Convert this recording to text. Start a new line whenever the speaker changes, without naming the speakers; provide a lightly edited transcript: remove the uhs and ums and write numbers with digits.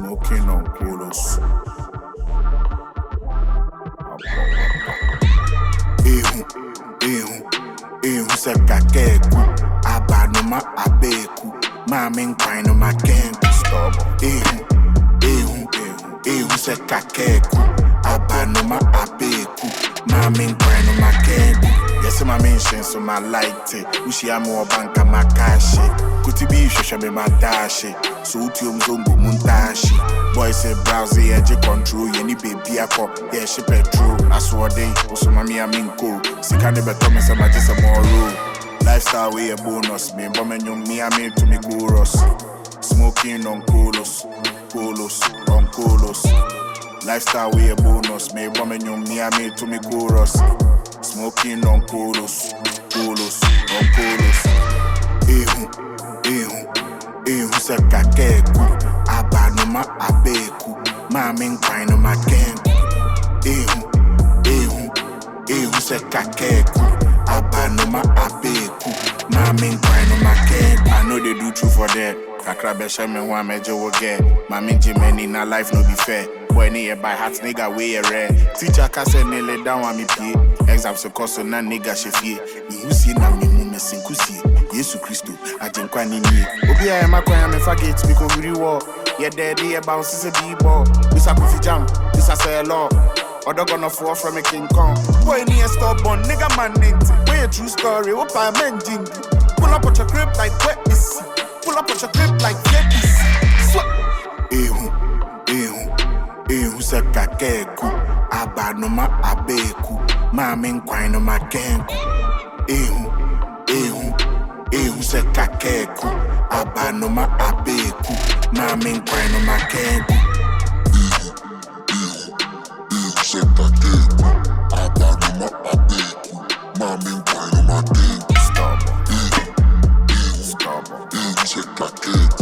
Smoking on colos. Ehu se kakeku. Abanuma abeku. Mami nkwan no makenku. Ehu se kakeku. Abanuma abeku. Mami nkwan no makenku. Yes, my mention so my light it. Ushi amo banka makashi. Kutibi shosha me madashi. So utium zombo muntashi. Boy say browse edge control. Yeni baby ako. Yeah, she petrol. Aswade. Oso mami aminko. Sikane betome se majisa moro. Lifestyle way a bonus. Me bomenyum me ame to me chorus. Smoking on colos. On colos. Lifestyle way a bonus. Me bomenyum me ame to me chorus. Smoking on colos, on colos. Ehu se kakeku. Abanuma abeku. Mami nkwan no makenku. Ehu se kakeku. Abanuma abeku. Mami nkwan no makenku. I know they do true for that. Kakra besha me wa meje wo get. Mami jimeni na life no be fair. Boy ni by heart nigga way rare. Teacher ka say nearly down on me pay. Exam so cost na nigga shefie. You see na me mu mesinkusi. Yesu Kristo ajenkwa ni ni. Obi a ma kwan me forget me ko wiri wo. Ye daddy e bounce se be ball. We sa coffee jam. This a say law. Other gonna fall from a King Kong. Boy ni a stubborn nigga man ninty. Way a true story. What pa men jingle. Pull up at your crib like wet is. Pull up at your crib like Yetis. Ehu se kakeku. Abanuma abeku. Mami nkwan no makenku. Ehu se kakeku. Abanuma abeku. Mami nkwan no makenku.
Ehu se kakeku. Abanuma abeku. Mami nkwan no makenku.
Stubborn.
Ehu se kakeku.